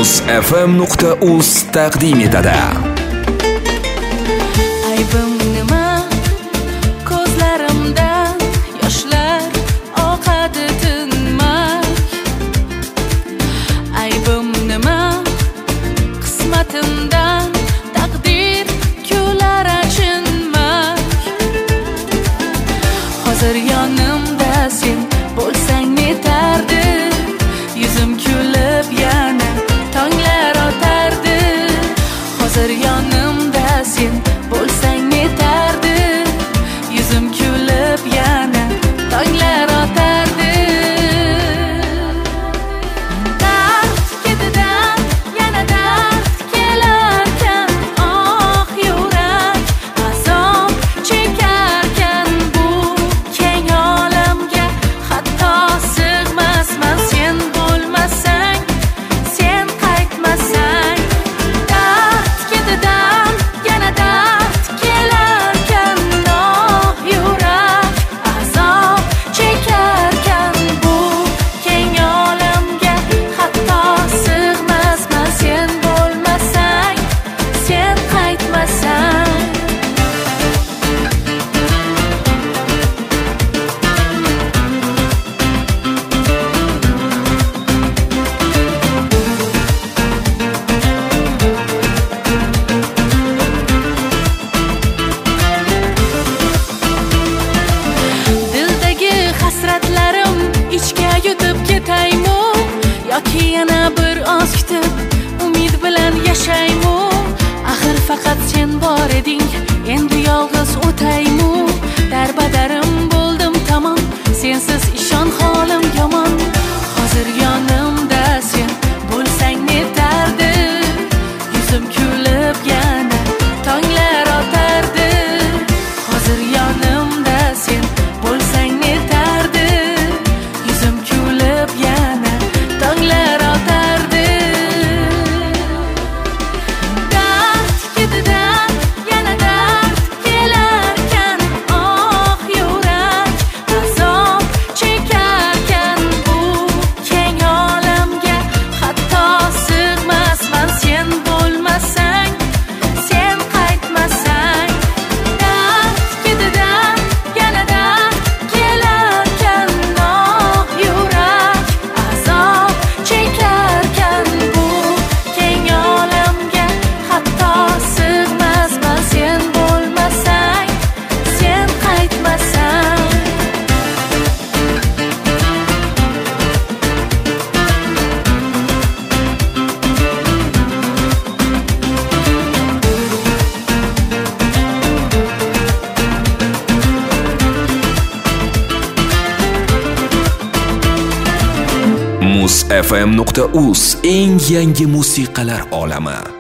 muzfm.uz taqdim etadi. Aybim nima? Ko'zlarimdan yoshlar oqadi tinmay. Aybim nima? Qismatimdan taqdir kular achinmay. Hozir yonimda sen bo'lsang netardi, yuzim kulib yana tonglar otardi. Hozir yonimda sen bo'lsang netardi, yuzim kulib yana tonglar otardi. Dard ketidan yana dard kelarkan, oh yurak azob chekarkan, bu keng olamga hatto sig'masman sen bo'lmasang, sen qaytmasang. Dard ketidan yana dard kelarkan, oh yurak azob chekarkan, bu keng olamga hatto sig'masman sen bo'lmasang, sen qaytmasang. Dildagi hasratlarim ichga yutib ketaymi, yoki yana bir oz kutib umid bilan yashaymi? Axir faqat sen bor eding, endi yolg'iz o'taymi? Darbadarim bo'ldim tamom, sensiz ishon holim yomon. Hozir yonimda sen bo'lsang netardi, yuzim kulib yana tonglar otardi. Hozir yonimda sen bo'lsang netardi, yuzim kulib yana tonglar otardi. Dard ketidan yana dard kelarkan, oh yurak azob chekarkan, bu keng olamga hatto sig'masman sen bo'lmasang, sen qaytmasang. Dard ketidan yana dard kelarkan, oh yurak azob chekarkan, bu keng olamga hatto sig'masman sen bo'lmasang, sen qaytmasang. muzfm.uz eng yangi musiqalar olami.